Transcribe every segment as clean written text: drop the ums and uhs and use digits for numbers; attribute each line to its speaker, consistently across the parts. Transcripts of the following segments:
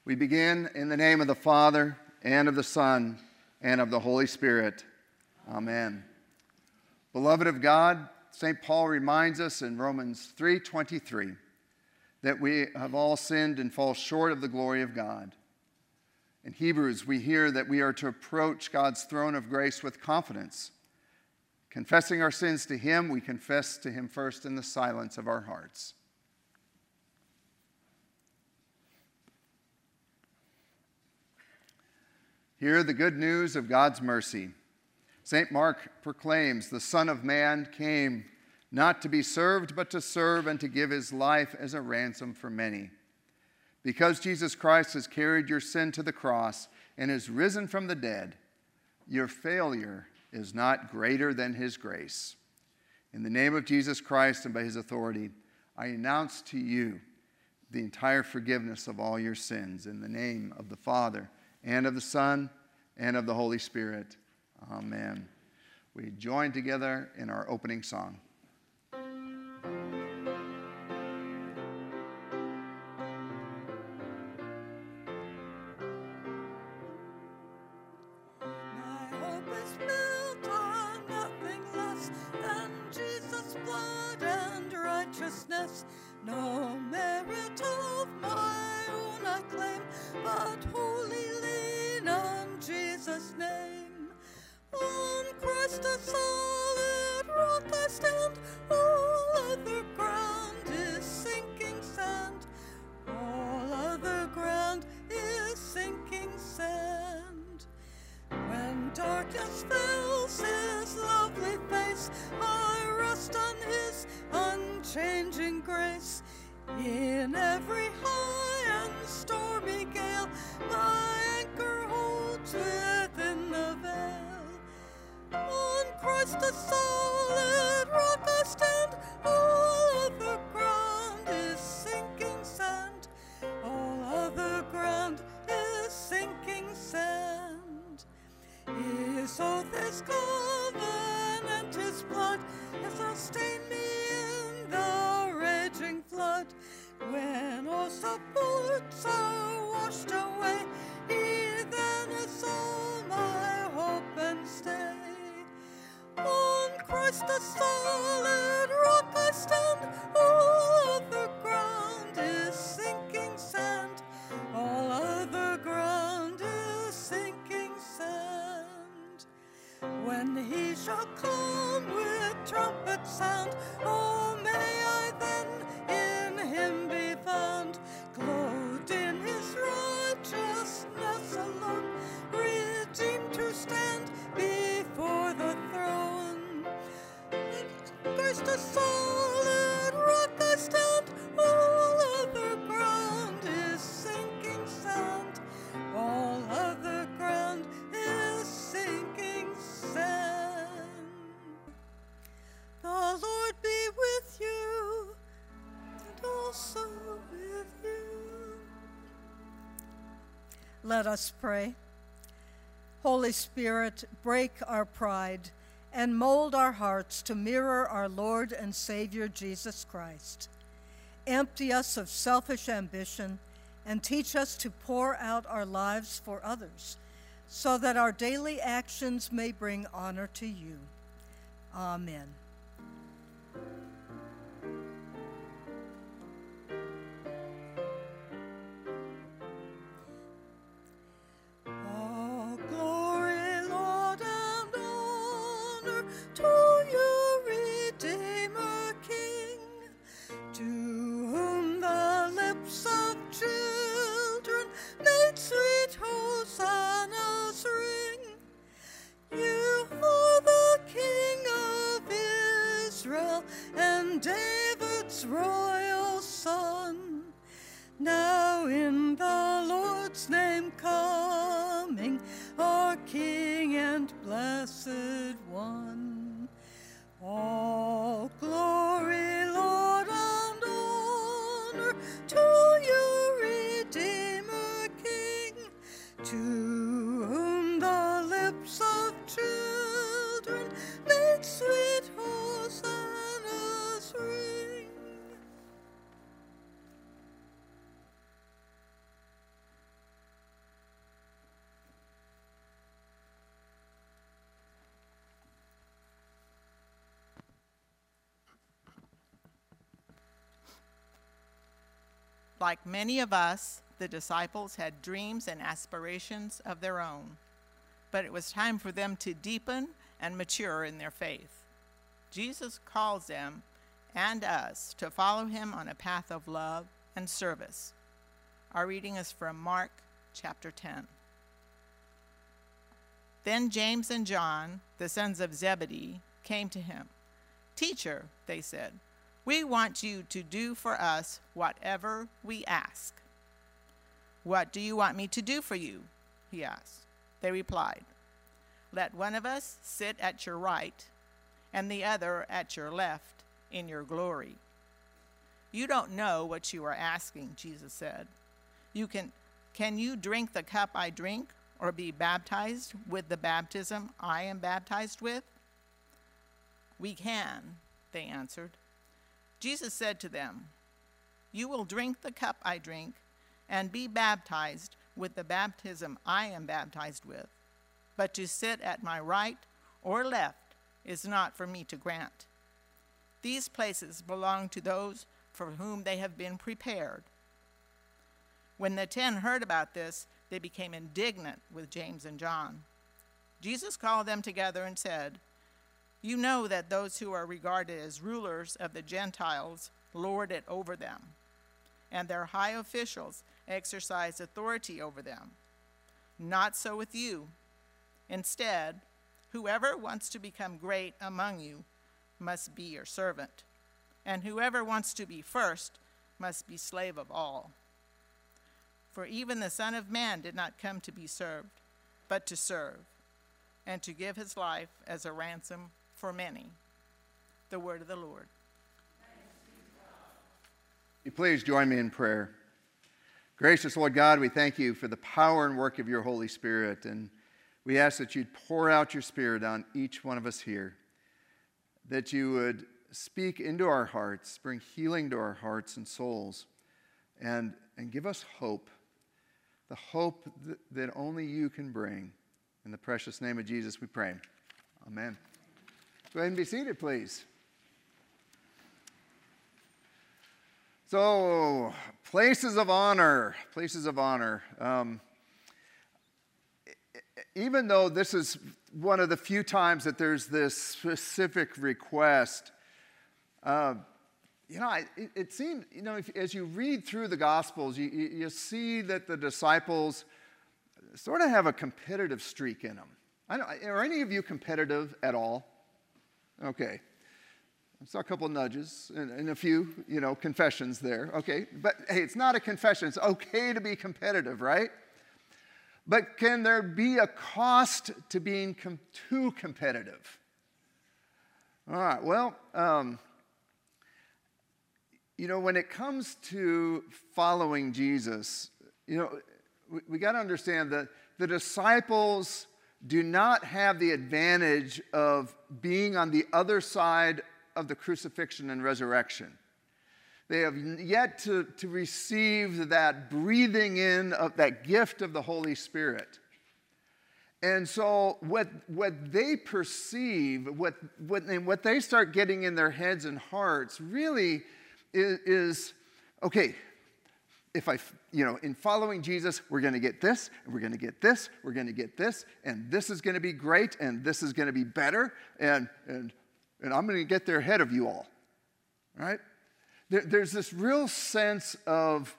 Speaker 1: We begin in the name of the Father, and of the Son, and of the Holy Spirit. Amen. Beloved of God, St. Paul reminds us in Romans 3:23 that we have all sinned and fall short of the glory of God. In Hebrews, we hear that we are to approach God's throne of grace with confidence. Confessing our sins to Him, we confess to Him first in the silence of our hearts. Hear the good news of God's mercy. St. Mark proclaims, "The Son of Man came not to be served, but to serve and to give His life as a ransom for many." Because Jesus Christ has carried your sin to the cross and is risen from the dead, your failure is not greater than His grace. In the name of Jesus Christ and by His authority, I announce to you the entire forgiveness of all your sins. In the name of the Father, and of the Son, and of the Holy Spirit. Amen. We join together in our opening song.
Speaker 2: My hope is built on nothing less than Jesus' blood and righteousness. No merit of my own I claim, but wholly lean on Jesus' name. On Christ a solid rock I stand, all other ground is sinking sand. All other ground is sinking sand. When darkness fills His lovely face, I rest on His unchanging grace. In every high and stormy gale, my anchor holds within the veil. On Christ a solid rock I stand, all other ground is sinking sand. All other ground is sinking sand. His oath, His covenant, His blood has sustained me in the raging flood. When all supports are washed away, He then is all my hope and stay. On Christ the solid rock I stand, all other ground is sinking sand. All other ground is sinking sand. When He shall come with trumpet sound, oh, may I then in Him be found, clothed in His righteousness alone, redeemed to stand before the throne. Christ a solid rock I stand, all other ground is sinking sand. All other ground is sinking sand. The Lord be with you, and also with you. Let us pray. Holy Spirit, break our pride and mold our hearts to mirror our Lord and Savior Jesus Christ. Empty us of selfish ambition and teach us to pour out our lives for others, so that our daily actions may bring honor to you. Amen. All glory, Lord, and honor to you, Redeemer King, to whom the lips of children made sweet hosannas ring. You are the King of Israel and David's royal son. Now in the Lord's name coming, our King and Blessed One. All glory, Lord, and honor to you, Redeemer King, to whom the lips of children made sweet hosannas ring.
Speaker 3: Like many of us, the disciples had dreams and aspirations of their own, but it was time for them to deepen and mature in their faith. Jesus calls them and us to follow him on a path of love and service. Our reading is from Mark chapter 10. Then James and John, the sons of Zebedee, came to him. "Teacher," they said, "we want you to do for us whatever we ask." "What do you want me to do for you?" he asked. They replied, "Let one of us sit at your right and the other at your left in your glory." "You don't know what you are asking," Jesus said. Can you drink the cup I drink, or be baptized with the baptism I am baptized with?" "We can," they answered. Jesus said to them, "You will drink the cup I drink and be baptized with the baptism I am baptized with. But to sit at my right or left is not for me to grant. These places belong to those for whom they have been prepared." When the 10 heard about this, they became indignant with James and John. Jesus called them together and said, "You know that those who are regarded as rulers of the Gentiles lord it over them, and their high officials exercise authority over them. Not so with you. Instead, whoever wants to become great among you must be your servant, and whoever wants to be first must be slave of all. For even the Son of Man did not come to be served, but to serve, and to give his life as a ransom for many." The word of the Lord.
Speaker 1: You please join me in prayer. Gracious Lord God, we thank you for the power and work of your Holy Spirit, and we ask that you'd pour out your Spirit on each one of us here, that you would speak into our hearts, bring healing to our hearts and souls, and give us hope, the hope that only you can bring. In the precious name of Jesus we pray. Amen. Go ahead and be seated, please. So, places of honor. Even though this is one of the few times that there's this specific request, it seemed, as you read through the Gospels, you see that the disciples sort of have a competitive streak in them. Are any of you competitive at all? Okay. I saw a couple nudges and a few, confessions there. Okay. But hey, it's not a confession. It's okay to be competitive, right? But can there be a cost to being too competitive? All right. Well, when it comes to following Jesus, we got to understand that the disciples do not have the advantage of being on the other side of the crucifixion and resurrection. They have yet to receive that breathing in of that gift of the Holy Spirit. And so what they perceive, what they start getting in their heads and hearts really is okay, in following Jesus, we're going to get this, and we're going to get this, we're going to get this, and this is going to be great, and this is going to be better, and I'm going to get there ahead of you all, right? There's this real sense of,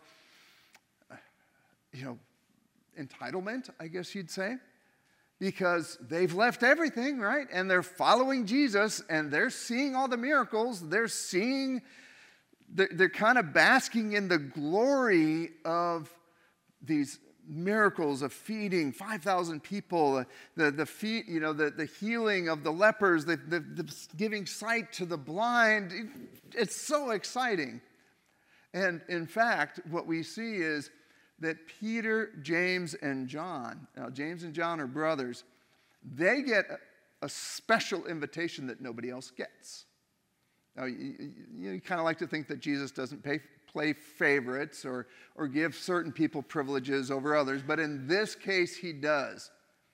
Speaker 1: entitlement, I guess you'd say, because they've left everything, right? And they're following Jesus, and they're seeing all the miracles, they're kind of basking in the glory of these miracles of feeding 5,000 people, the healing of the lepers, the giving sight to the blind. It's so exciting. And in fact, what we see is that Peter, James, and John, now James and John are brothers, they get a special invitation that nobody else gets. Now, you kind of like to think that Jesus doesn't play favorites or give certain people privileges over others, but in this case, he does.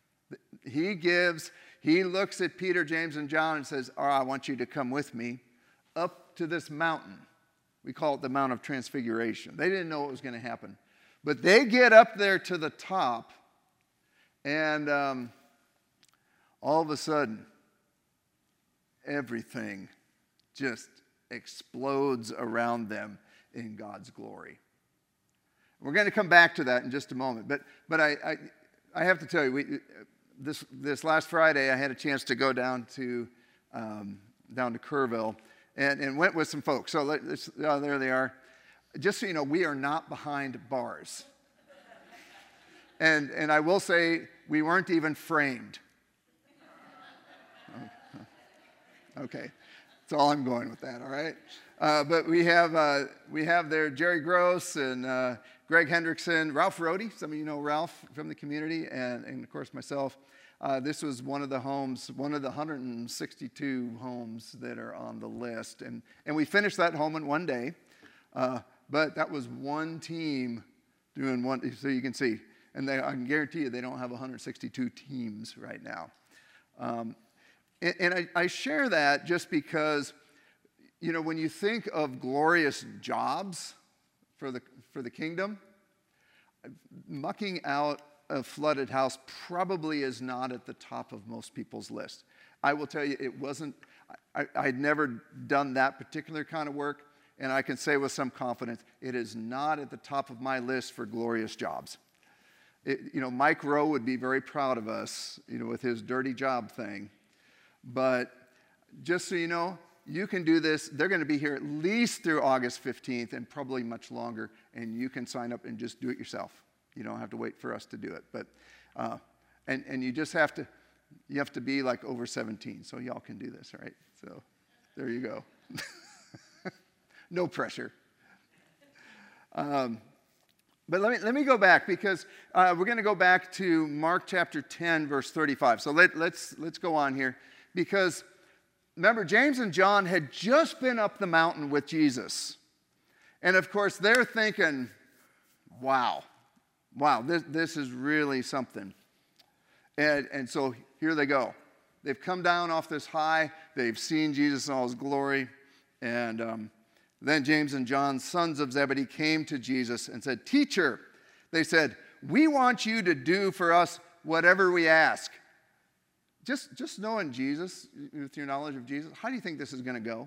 Speaker 1: He looks at Peter, James, and John and says, "All right, I want you to come with me up to this mountain." We call it the Mount of Transfiguration. They didn't know what was going to happen. But they get up there to the top, and all of a sudden, everything just explodes around them in God's glory. We're going to come back to that in just a moment. But I have to tell you, this last Friday, I had a chance to go down to Kerrville and went with some folks. So there they are. Just so you know, we are not behind bars. And I will say, we weren't even framed. Okay, that's all I'm going with that, all right? But we have there Jerry Gross and Greg Hendrickson, Ralph Rohde. Some of you know Ralph from the community, and of course myself. This was one of the homes, one of the 162 homes that are on the list. And we finished that home in one day. But that was one team doing one, so you can see. And I can guarantee you they don't have 162 teams right now. And I share that just because, you know, when you think of glorious jobs for the kingdom, mucking out a flooded house probably is not at the top of most people's list. I will tell you, it wasn't. I'd never done that particular kind of work, and I can say with some confidence, it is not at the top of my list for glorious jobs. Mike Rowe would be very proud of us, with his dirty job thing. But just so you know, you can do this. They're going to be here at least through August 15th and probably much longer, and you can sign up and just do it yourself. You don't have to wait for us to do it. But and you just have to be like over 17, so y'all can do this, all right? So there you go. No pressure. But let me go back, because we're going to go back to Mark chapter 10, verse 35. So let's go on here, because remember, James and John had just been up the mountain with Jesus. And of course, they're thinking, wow, this is really something. And so here they go. They've come down off this high. They've seen Jesus in all his glory. And then James and John, sons of Zebedee, came to Jesus and said, "Teacher," they said, "we want you to do for us whatever we ask." Just knowing Jesus, with your knowledge of Jesus, how do you think this is going to go?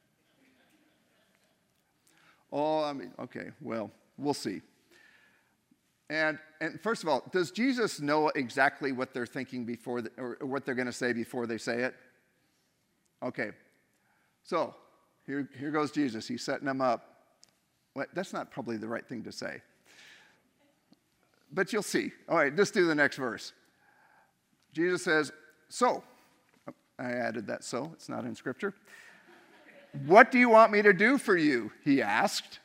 Speaker 1: Okay, well, we'll see. And first of all, does Jesus know exactly what they're thinking or what they're going to say before they say it? Okay, so here goes Jesus. He's setting them up. Well, that's not probably the right thing to say. But you'll see. All right, just do the next verse. Jesus says, "So," I added that "so," it's not in Scripture. "What do you want me to do for you?" he asked.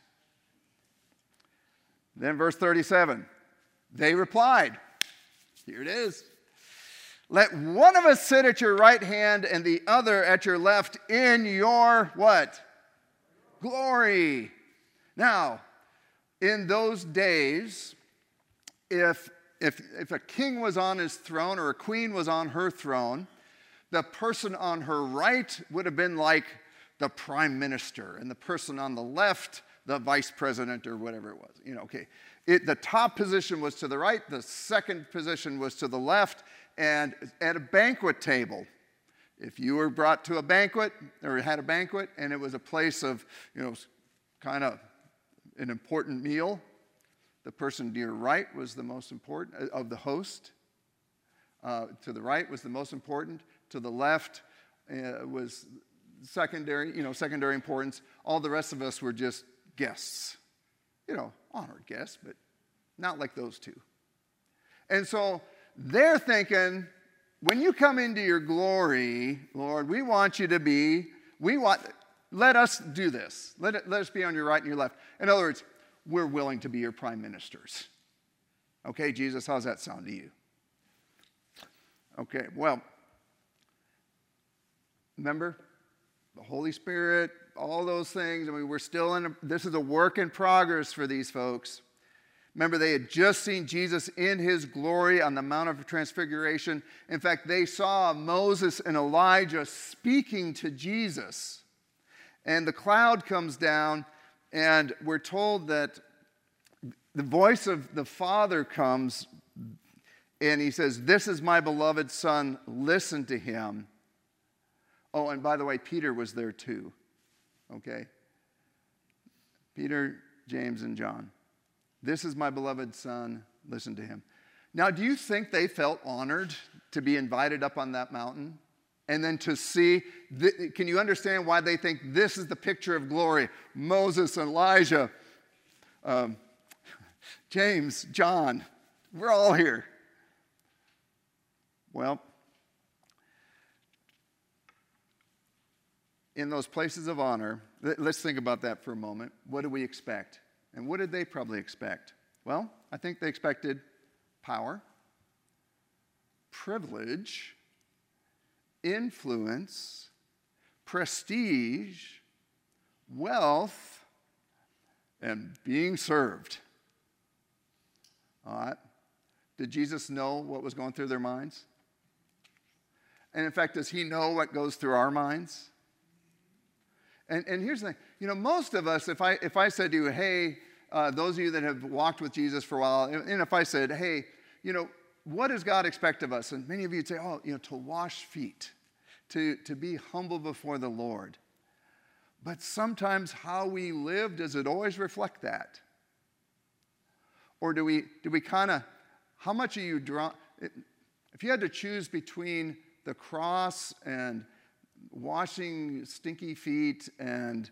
Speaker 1: Then verse 37, they replied, here it is, "Let one of us sit at your right hand and the other at your left in your" what? Glory. Now, in those days, if a king was on his throne or a queen was on her throne, the person on her right would have been like the prime minister, and the person on the left, the vice president or whatever it was. Okay. The top position was to the right, the second position was to the left, and at a banquet table, if you were brought to a banquet or had a banquet and it was a place of, kind of an important meal, the person to your right was the most important of the host. To the right was the most important. To the left was secondary importance. All the rest of us were just guests. Honored guests, but not like those two. And so they're thinking, when you come into your glory, Lord, we want you to be, let us do this. Let us be on your right and your left. In other words, we're willing to be your prime ministers. Okay, Jesus, how's that sound to you? Okay, well, remember, the Holy Spirit, all those things. We're still this is a work in progress for these folks. Remember, they had just seen Jesus in his glory on the Mount of Transfiguration. In fact, they saw Moses and Elijah speaking to Jesus. And the cloud comes down, And we're told that the voice of the Father comes, and he says, "This is my beloved Son, listen to him." Oh, and by the way, Peter was there too, okay? Peter, James, and John. "This is my beloved Son, listen to him." Now, do you think they felt honored to be invited up on that mountain? And then to see, can you understand why they think this is the picture of glory? Moses, Elijah, James, John, we're all here. Well, in those places of honor, let's think about that for a moment. What do we expect? And what did they probably expect? Well, I think they expected power, privilege, influence, prestige, wealth, and being served. All right. Did Jesus know what was going through their minds? And in fact, does he know what goes through our minds? And here's the thing. Most of us, if I said to you, hey, those of you that have walked with Jesus for a while, and if I said, hey, what does God expect of us? And many of you would say, to wash feet, to be humble before the Lord. But sometimes how we live, does it always reflect that? Or do we kind of, how much are you drawn? If you had to choose between the cross and washing stinky feet and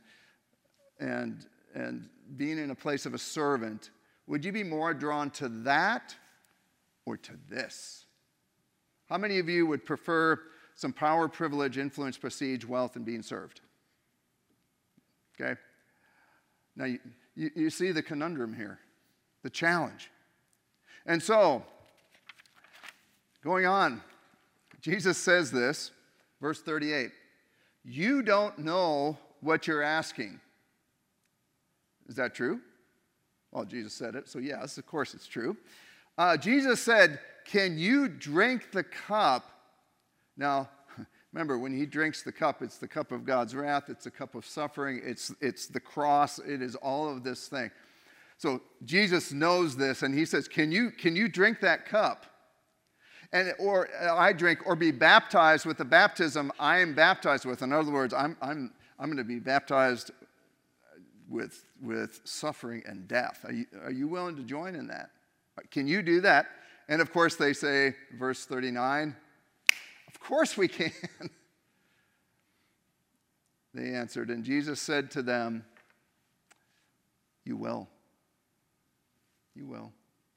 Speaker 1: being in a place of a servant, would you be more drawn to that or to this? How many of you would prefer some power, privilege, influence, prestige, wealth, and being served? Okay? Now, you see the conundrum here, the challenge. And so, going on, Jesus says this, verse 38, "You don't know what you're asking." Is that true? Well, Jesus said it, so yes, of course it's true. Jesus said, "Can you drink the cup?" Now, remember, when he drinks the cup, it's the cup of God's wrath, it's the cup of suffering, it's the cross, it is all of this thing. So Jesus knows this, and he says, can you drink that cup? Or I drink, or be baptized with the baptism I am baptized with. In other words, I'm going to be baptized with suffering and death. Are you willing to join in that? Can you do that? And of course they say, verse 39, of course we can. They answered, and Jesus said to them, "You will. You will.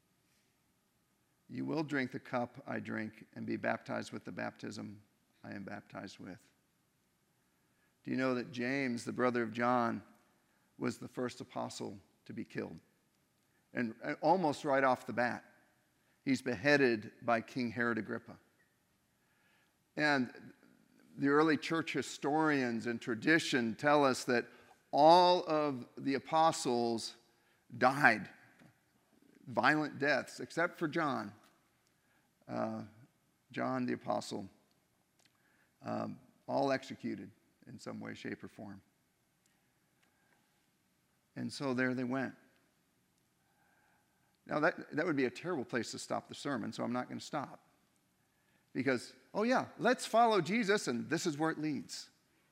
Speaker 1: You will drink the cup I drink and be baptized with the baptism I am baptized with." Do you know that James, the brother of John, was the first apostle to be killed? And almost right off the bat, he's beheaded by King Herod Agrippa. And the early church historians and tradition tell us that all of the apostles died violent deaths, except for John. John the apostle, all executed in some way, shape, or form. And so there they went. Now that would be a terrible place to stop the sermon, so I'm not going to stop. Because, oh yeah, let's follow Jesus, and this is where it leads.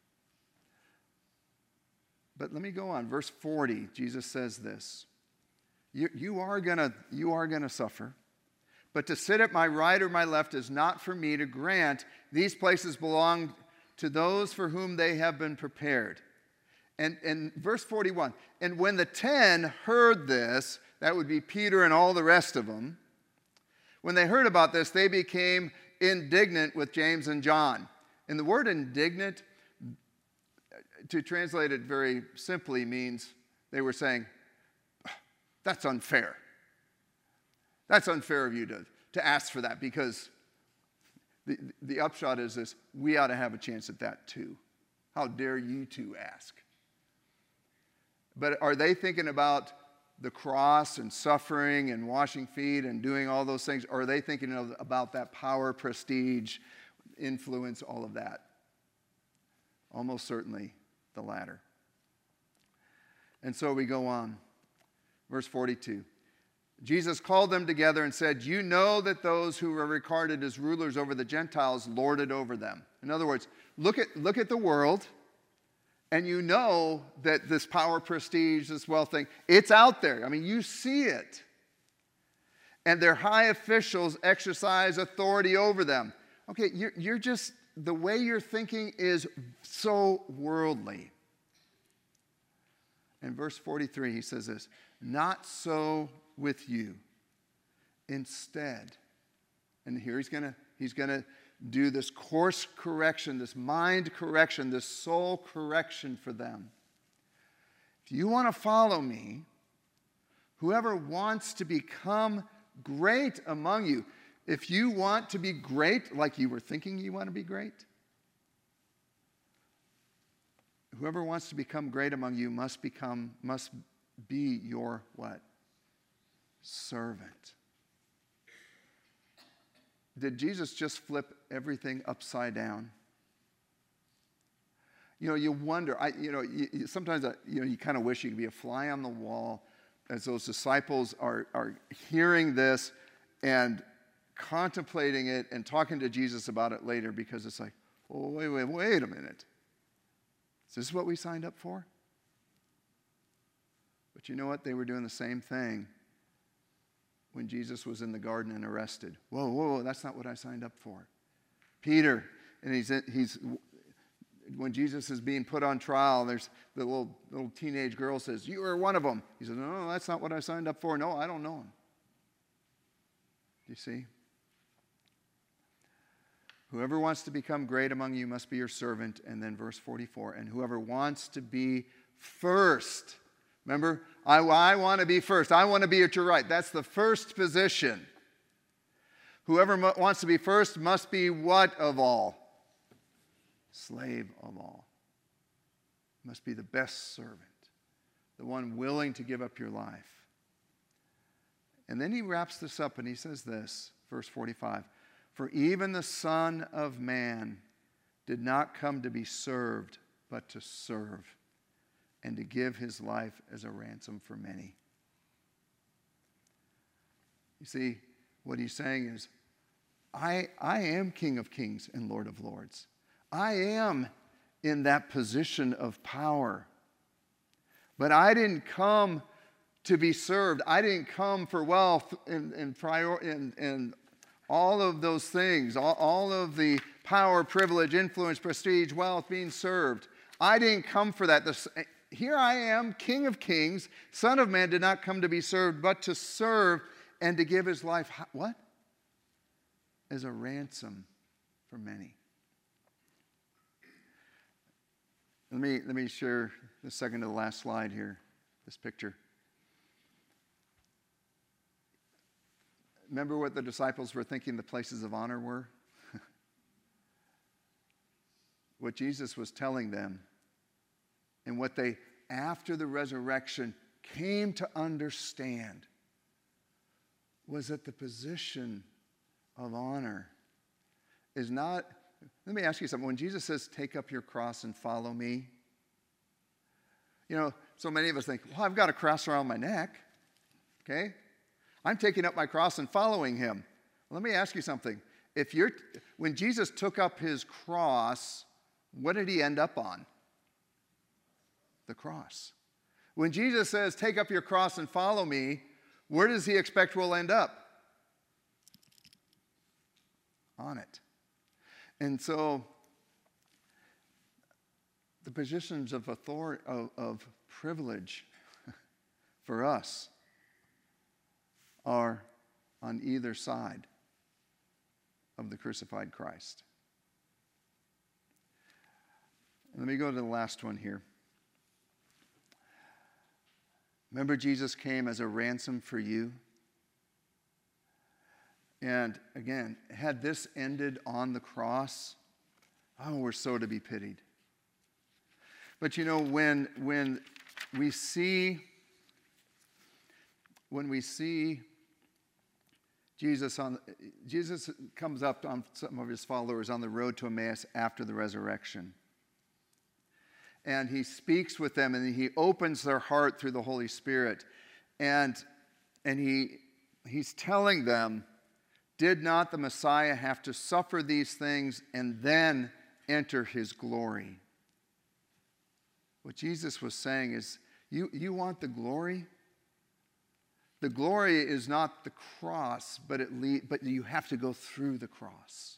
Speaker 1: But let me go on. Verse 40, Jesus says this. You are gonna suffer, but to sit at my right or my left is not for me to grant. These places belong to those for whom they have been prepared. And verse 41, and when the 10 heard this, that would be Peter and all the rest of them, when they heard about this, they became indignant with James and John. And the word indignant, to translate it very simply, means they were saying, that's unfair. That's unfair of you to ask for that, because the upshot is this: we ought to have a chance at that too. How dare you two ask? But are they thinking about the cross and suffering and washing feet and doing all those things? Or are they thinking about that power, prestige, influence, all of that? Almost certainly the latter. And so we go on. Verse 42. Jesus called them together and said, you know that those who are regarded as rulers over the Gentiles lord it over them. In other words, look at the world, and you know that this power, prestige, this wealth thing, it's out there. I mean, you see it. And their high officials exercise authority over them. Okay, you're just, the way you're thinking is so worldly. In verse 43, he says this, not so with you. Instead, and here he's going to do this course correction, this mind correction, this soul correction for them. If you want to follow me, whoever wants to become great among you, if you want to be great like you were thinking you want to be great, whoever wants to become great among you must be your what? Servant. Did Jesus just flip everything upside down? You know, you wonder, sometimes you kind of wish you could be a fly on the wall as those disciples are hearing this and contemplating it and talking to Jesus about it later, because it's like, oh, wait a minute. Is this what we signed up for? But you know what? They were doing the same thing when Jesus was in the garden and arrested. Whoa, that's not what I signed up for. Peter, and he's when Jesus is being put on trial, there's the little teenage girl says, you are one of them. He says, no, that's not what I signed up for. No, I don't know him. Do you see? Whoever wants to become great among you must be your servant. And then verse 44, and whoever wants to be first. Remember, I want to be first. I want to be at your right. That's the first position. Whoever wants to be first must be what of all? Slave of all. Must be the best servant, the one willing to give up your life. And then he wraps this up and he says this, verse 45, for even the Son of Man did not come to be served, but to serve, and to give his life as a ransom for many. You see, what he's saying is, I am King of Kings and Lord of Lords. I am in that position of power. But I didn't come to be served. I didn't come for wealth and all of those things, all of the power, privilege, influence, prestige, wealth, being served. I didn't come for that. Here I am, King of Kings. Son of Man did not come to be served, but to serve and to give his life, what? As a ransom for many. Let me share the second to the last slide here, this picture. Remember what the disciples were thinking the places of honor were? What Jesus was telling them, and what they, after the resurrection, came to understand, was that the position of honor is not. Let me ask you something. When Jesus says, take up your cross and follow me, so many of us think, well, I've got a cross around my neck, okay? I'm taking up my cross and following him. Let me ask you something. When Jesus took up his cross, what did he end up on? The cross. When Jesus says, take up your cross and follow me, where does he expect we'll end up? On it. And so, the positions of authority, of privilege for us are on either side of the crucified Christ. Let me go to the last one here. Remember, Jesus came as a ransom for you. And again, had this ended on the cross, we're so to be pitied. But when we see Jesus comes up on some of his followers on the road to Emmaus after the resurrection. and he speaks with them, and he opens their heart through the Holy Spirit. And he's telling them, did not the Messiah have to suffer these things and then enter his glory? What Jesus was saying is, you want the glory? The glory is not the cross, but you have to go through the cross.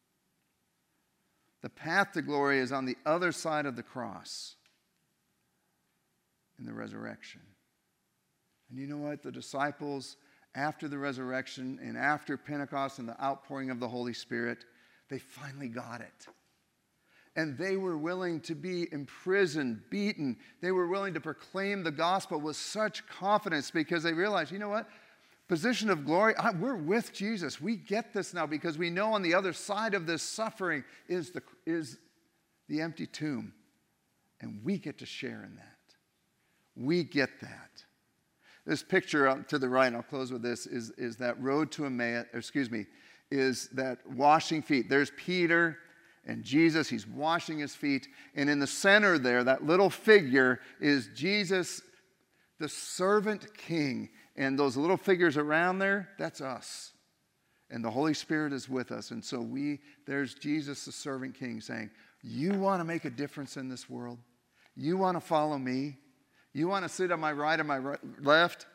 Speaker 1: The path to glory is on the other side of the cross in the resurrection. And you know what? The disciples, after the resurrection and after Pentecost and the outpouring of the Holy Spirit, they finally got it. And they were willing to be imprisoned, beaten. They were willing to proclaim the gospel with such confidence because they realized, you know what? Position of glory, we're with Jesus. We get this now because we know on the other side of this suffering is the empty tomb. And we get to share in that. We get that. This picture up to the right, and I'll close with this, is that road to Emmaus, is that washing feet. There's Peter and Jesus, he's washing his feet. And in the center there, that little figure is Jesus, the servant king. And those little figures around there, that's us. And the Holy Spirit is with us. And so there's Jesus, the servant king, saying, you want to make a difference in this world? You want to follow me? You want to sit on my right and my left?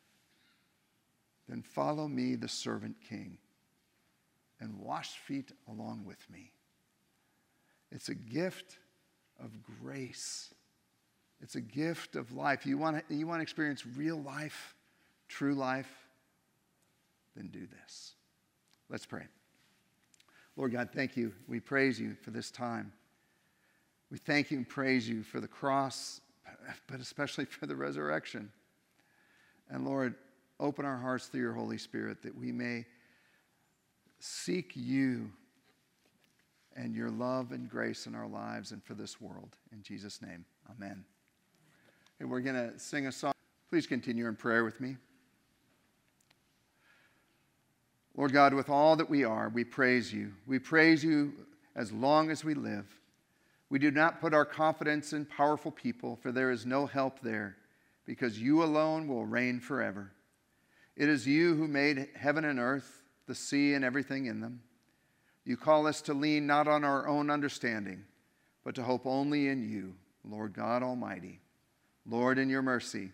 Speaker 1: Then follow me, the servant king, and wash feet along with me. It's a gift of grace. It's a gift of life. You want to experience real life, true life? Then do this. Let's pray. Lord God, thank you. We praise you for this time. We thank you and praise you for the cross, but especially for the resurrection. And Lord, open our hearts through your Holy Spirit that we may seek you and your love and grace in our lives and for this world. In Jesus' name, amen. And we're going to sing a song. Please continue in prayer with me. Lord God, with all that we are, we praise you. We praise you as long as we live. We do not put our confidence in powerful people, for there is no help there, because you alone will reign forever. It is you who made heaven and earth, the sea and everything in them. You call us to lean not on our own understanding, but to hope only in you, Lord God Almighty. Lord, in your mercy.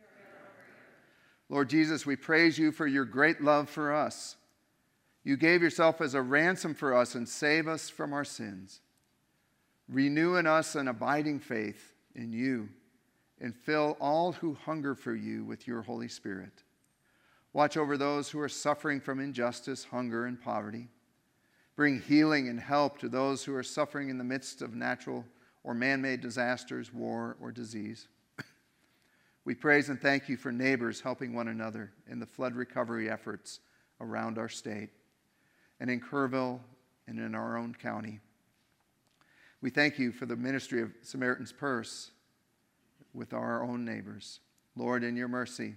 Speaker 1: Lord Jesus, we praise you for your great love for us. You gave yourself as a ransom for us and save us from our sins. Renew in us an abiding faith in you and fill all who hunger for you with your Holy Spirit. Watch over those who are suffering from injustice, hunger, and poverty. Bring healing and help to those who are suffering in the midst of natural or man-made disasters, war, or disease. We praise and thank you for neighbors helping one another in the flood recovery efforts around our state and in Kerrville and in our own county. We thank you for the ministry of Samaritan's Purse with our own neighbors. Lord, in your mercy.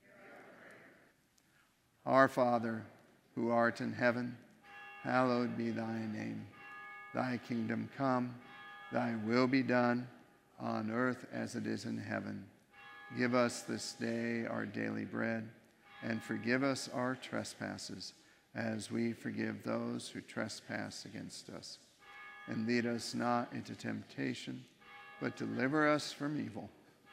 Speaker 1: Our Father, who art in heaven, hallowed be thy name. Thy kingdom come, thy will be done on earth as it is in heaven. Give us this day our daily bread, and forgive us our trespasses, as we forgive those who trespass against us. And lead us not into temptation, but deliver us from evil.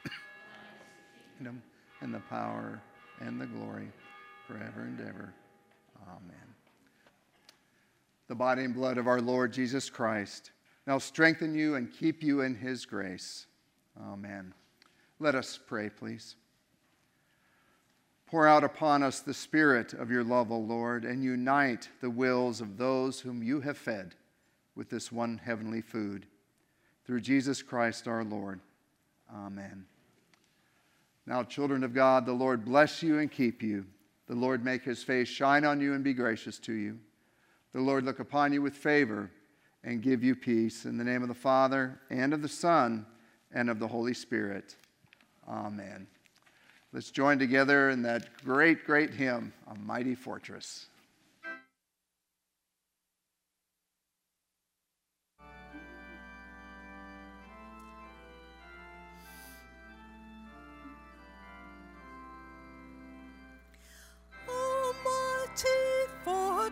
Speaker 1: And the power and the glory forever and ever. Amen. The body and blood of our Lord Jesus Christ now strengthen you and keep you in his grace. Amen. Let us pray, please. Pour out upon us the spirit of your love, O Lord, and unite the wills of those whom you have fed with this one heavenly food. Through Jesus Christ our Lord. Amen. Now, children of God, the Lord bless you and keep you. The Lord make his face shine on you and be gracious to you. The Lord look upon you with favor and give you peace. In the name of the Father, and of the Son, and of the Holy Spirit. Amen. Let's join together in that great, great hymn, A Mighty Fortress.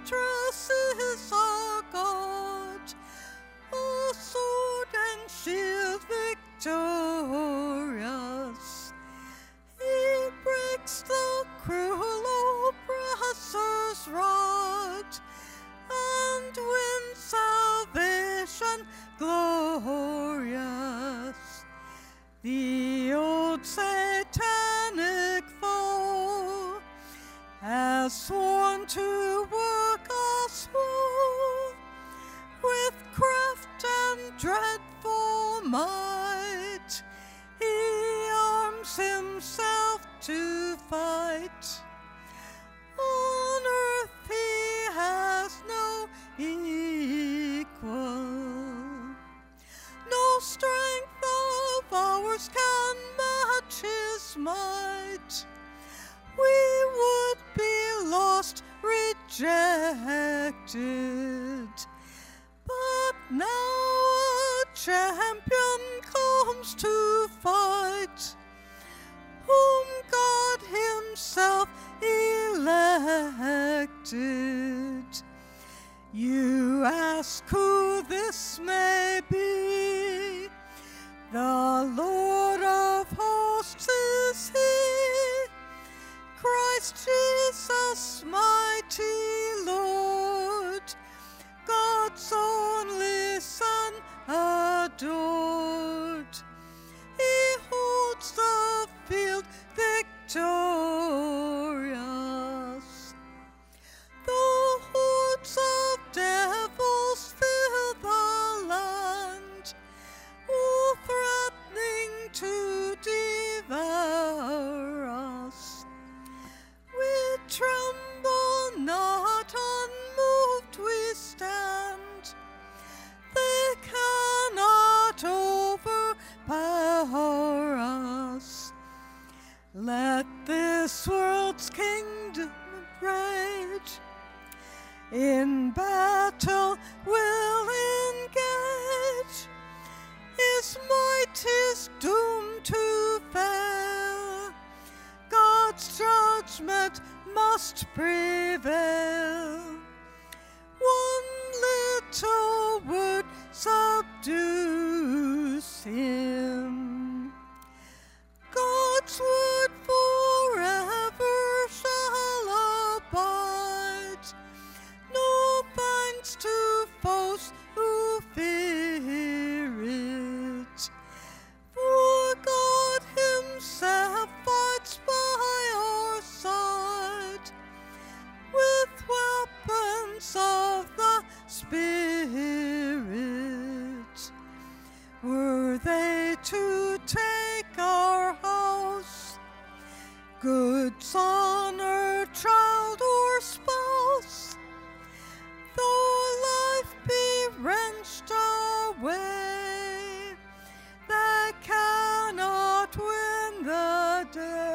Speaker 2: fortresses are God, a sword and shield victorious. He breaks the cruel oppressor's rod and wins salvation glorious. The old satanic foe has sworn to work us woe with craft and dreadful might. He arms himself to fight. On earth he has no equal. No strength of ours can match his might. We would be lost, rejected. But now a champion comes to fight, whom God himself elected. You ask who this may be. The Lord of hosts is he, Christ Jesus, mighty Lord, God's only Son adored. He holds the field victorious. The hordes of devils fill the land, all threatening to devour us. We tremble not, unmoved we stand. They cannot overpower us. Let this world's kingdom rage, in battle will engage. His might is doomed to fail. God's judgment must prevail. One little word subdues him. God's word forever shall abide. No thanks to foes who fear it. For God himself fights by our side with weapons of the Spirit. Were they to take our house, goods, honor, child, or spouse, though life be wrenched away, they cannot win the day.